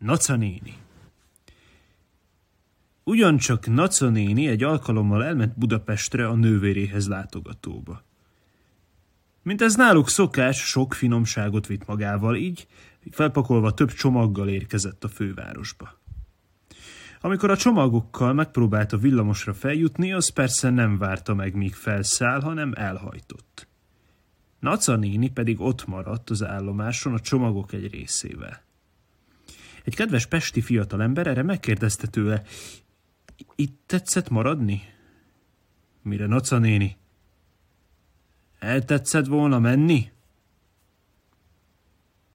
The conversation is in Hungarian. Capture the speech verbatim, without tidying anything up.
Naca néni. Ugyancsak Naca néni egy alkalommal elment Budapestre a nővéréhez látogatóba. Mint ez náluk szokás, sok finomságot vitt magával, így felpakolva több csomaggal érkezett a fővárosba. Amikor a csomagokkal megpróbált a villamosra feljutni, az persze nem várta meg, míg felszáll, hanem elhajtott. Naca néni pedig ott maradt az állomáson a csomagok egy részével. Egy kedves pesti fiatalember erre megkérdezte tőle, itt tetszett maradni? Mire Naca néni, el tetszett volna menni?